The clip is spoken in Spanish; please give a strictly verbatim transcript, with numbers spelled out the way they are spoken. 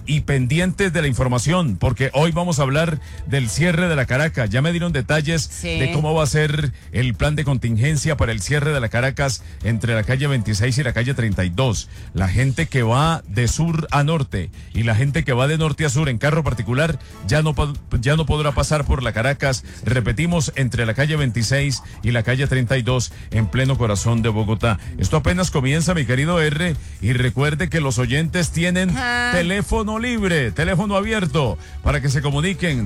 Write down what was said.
y pendientes de la información, porque hoy vamos a hablar del cierre de la Caracas. Ya me dieron detalles Sí. de cómo va a ser el plan de contingencia para el cierre de la Caracas entre la calle veintiséis y la calle treinta y dos. La gente que va de sur a norte y la gente que va de norte a sur en carro particular ya no, ya no podrá pasar por la Caracas. Repetimos, entre la calle veintiséis y la calle treinta y dos en pleno corazón de Bogotá. Esto apenas comienza, mi querido R, y recuerde que los oyentes tienen Ajá. teléfono libre, teléfono abierto para que se comuniquen.